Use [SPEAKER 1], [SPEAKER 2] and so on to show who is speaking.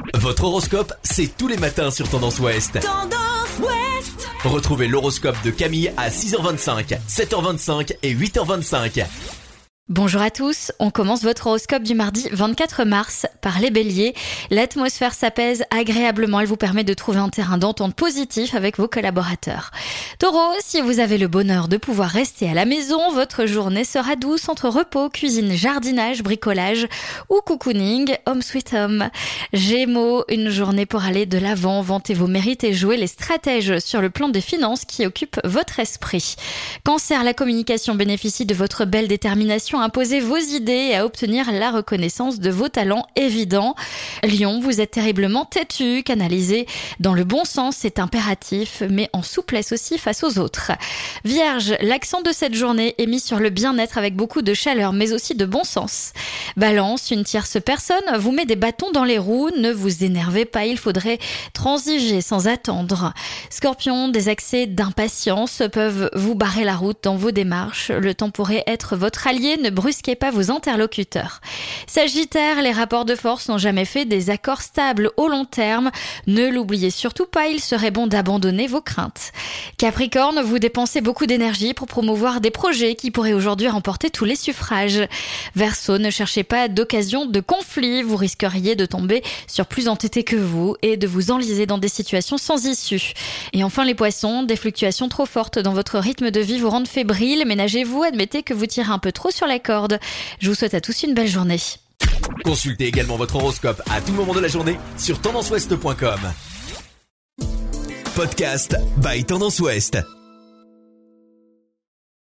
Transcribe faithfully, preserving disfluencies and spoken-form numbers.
[SPEAKER 1] Votre horoscope, c'est tous les matins sur Tendance Ouest.
[SPEAKER 2] Tendance Ouest.
[SPEAKER 1] Retrouvez l'horoscope de Camille à six heures vingt-cinq, sept heures vingt-cinq et huit heures vingt-cinq.
[SPEAKER 3] Bonjour à tous, on commence votre horoscope du mardi vingt-quatre mars par les béliers. L'atmosphère s'apaise agréablement, elle vous permet de trouver un terrain d'entente positif avec vos collaborateurs. Taureau, si vous avez le bonheur de pouvoir rester à la maison, votre journée sera douce entre repos, cuisine, jardinage, bricolage ou cocooning, home sweet home. Gémeaux, une journée pour aller de l'avant, vanter vos mérites et jouer les stratèges sur le plan des finances qui occupent votre esprit. Cancer, la communication bénéficie de votre belle détermination à imposer vos idées et à obtenir la reconnaissance de vos talents évidents. Lion, vous êtes terriblement têtu, canalisé dans le bon sens, c'est impératif, mais en souplesse aussi face aux autres. Vierge, l'accent de cette journée est mis sur le bien-être avec beaucoup de chaleur, mais aussi de bon sens. Balance, une tierce personne vous met des bâtons dans les roues, ne vous énervez pas, il faudrait transiger sans attendre. Scorpion, des accès d'impatience peuvent vous barrer la route dans vos démarches, le temps pourrait être votre allié, ne brusquez pas vos interlocuteurs. Sagittaire, les rapports de force n'ont jamais fait des accords stables au long terme. Ne l'oubliez surtout pas, il serait bon d'abandonner vos craintes. Capricorne, vous dépensez beaucoup d'énergie pour promouvoir des projets qui pourraient aujourd'hui remporter tous les suffrages. Verseau, ne cherchez pas d'occasion de conflit, vous risqueriez de tomber sur plus entêtés que vous et de vous enliser dans des situations sans issue. Et enfin les poissons, des fluctuations trop fortes dans votre rythme de vie vous rendent fébrile, ménagez-vous, admettez que vous tirez un peu trop sur la corde. Je vous souhaite à tous une belle journée.
[SPEAKER 1] Consultez également votre horoscope à tout moment de la journée sur tendance ouest point com. Podcast by Tendance Ouest.